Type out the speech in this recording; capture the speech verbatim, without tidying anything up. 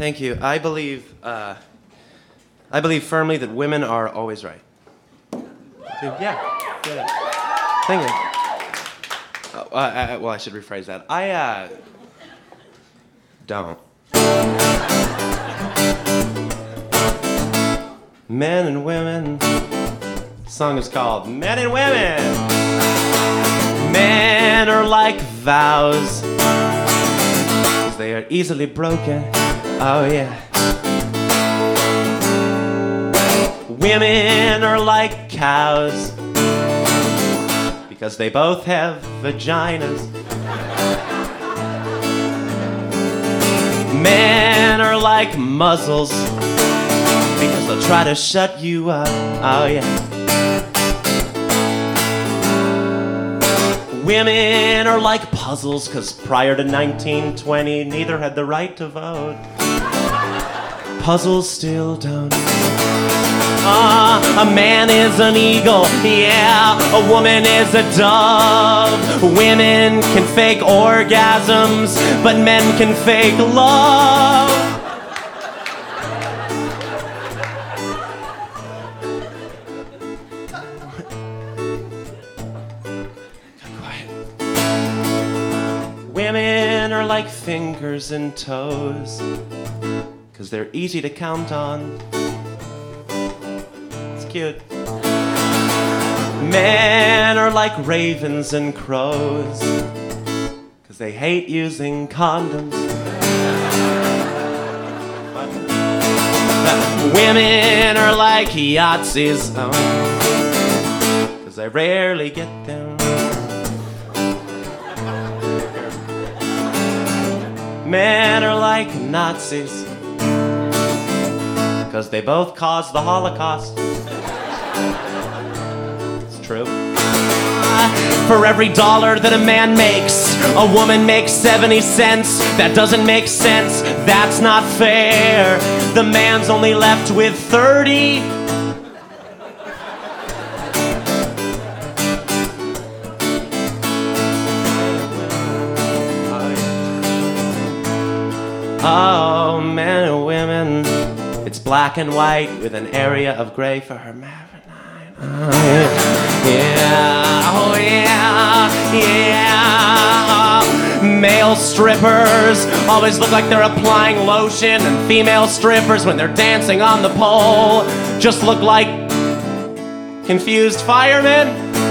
Thank you. I believe, uh, I believe firmly that women are always right. Yeah. yeah. Thank you. Uh, uh, well, I should rephrase that. I, uh, don't. Men and women. The song is called Men and Women. Men are like vows, 'cause they are easily broken. Oh yeah. Women are like cows, because they both have vaginas. Men are like muzzles, because they'll try to shut you up. Oh yeah. Women are like puzzles, cause prior to nineteen twenty, neither had the right to vote. Puzzles still don't. Ah, uh, a man is an eagle, yeah, a woman is a dove. Women can fake orgasms, but men can fake love. Women are like fingers and toes, 'cause they're easy to count on. It's cute. Men are like ravens and crows, 'cause they hate using condoms. Women are like Yahtzees, oh, 'cause I rarely get them. Men are like Nazis, 'cause they both caused the Holocaust. It's true. For every dollar that a man makes, a woman makes seventy cents. That doesn't make sense. That's not fair. The man's only left with thirty. Oh, men and women, it's black and white with an area of gray for her marinine. Oh, yeah, oh yeah, yeah. Male strippers always look like they're applying lotion, and female strippers, when they're dancing on the pole, just look like confused firemen.